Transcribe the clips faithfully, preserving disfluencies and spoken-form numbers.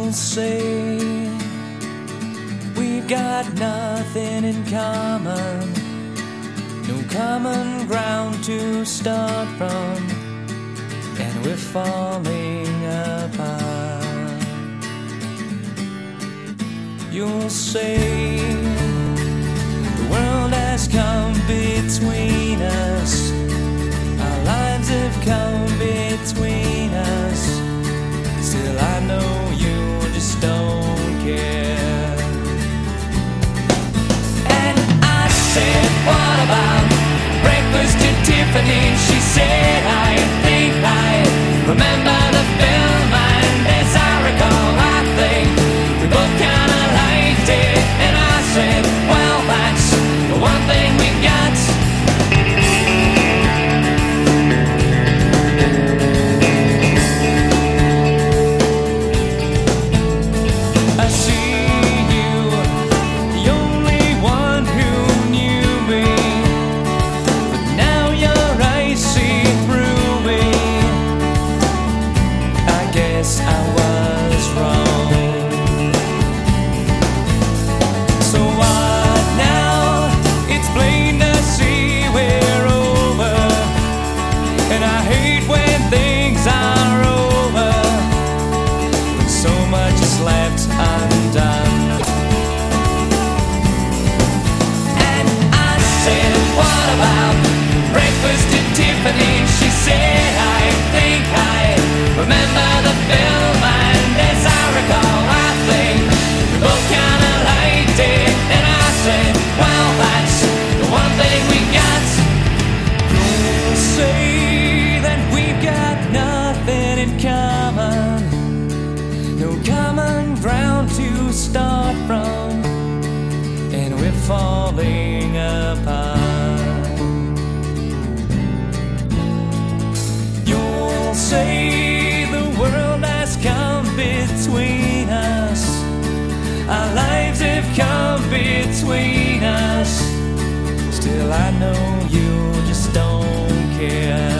You'll say we've got nothing in common, no common ground to start from, and we're falling apart. You'll say the world has come between us, our lives have come between us. Still I know you just don't care. And I said, what about breakfast at Tiffany's? She said, I think I remember the film, and as I recall, I think we both kinda liked it. And I said, well, that's the one thing we got. I see you, the only one who knew me, but now your eyes see through me. I guess I was wrong. So what now? It's plain to see we're over, and I hate when things are over, when so much is left undone. And I said, what about breakfast at Tiffany's? She said, I think I remember the film, and as I recall, I think we both kinda liked it. And I said, well, that's the one thing we got. You'll say that we've got nothing in common, no common ground to start from, and we're falling apart. You'll say the world has come between us, our lives have come between us. Still I know you just don't care.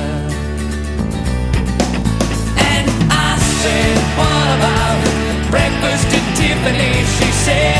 And I said, what about breakfast at Tiffany's? She said,